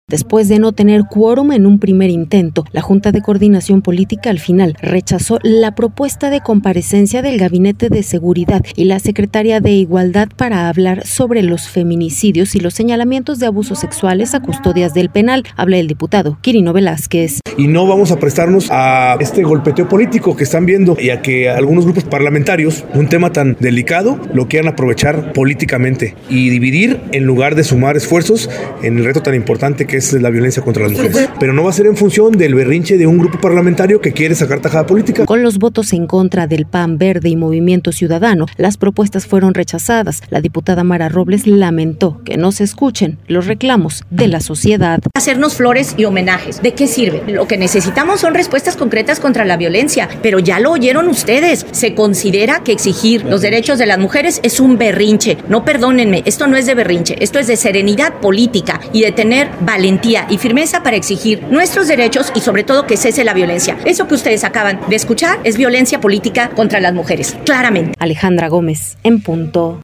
Después de no tener quórum en un primer intento, la Junta de Coordinación Política al final rechazó la propuesta de comparecencia del Gabinete de Seguridad y la Secretaria de Igualdad para hablar sobre los feminicidios y los señalamientos de abusos sexuales a custodias del penal. Habla el diputado Quirino Velázquez. Y no vamos a prestarnos a este golpeteo político que están viendo y a que algunos grupos parlamentarios, un tema tan delicado, lo quieran aprovechar políticamente y dividir en lugar de sumar esfuerzos en el reto tan importante que es la violencia contra las mujeres. Pero no va a ser en función del berrinche de un grupo parlamentario que quiere sacar tajada política. Con los votos en contra del PAN, Verde y Movimiento Ciudadano, las propuestas fueron rechazadas. La diputada Mara Robles lamentó que no se escuchen los reclamos de la sociedad. Hacernos flores y homenajes, ¿de qué sirve? Lo que necesitamos son respuestas concretas contra la violencia, pero ya lo oyeron ustedes. Se considera que exigir los derechos de las mujeres es un berrinche. No, perdónenme, esto no es de berrinche, esto es de serenidad política y de tener valentía y firmeza para exigir nuestros derechos y sobre todo que cese la violencia. Eso que ustedes acaban de escuchar es violencia política contra las mujeres, claramente. Alejandra Gómez, en punto.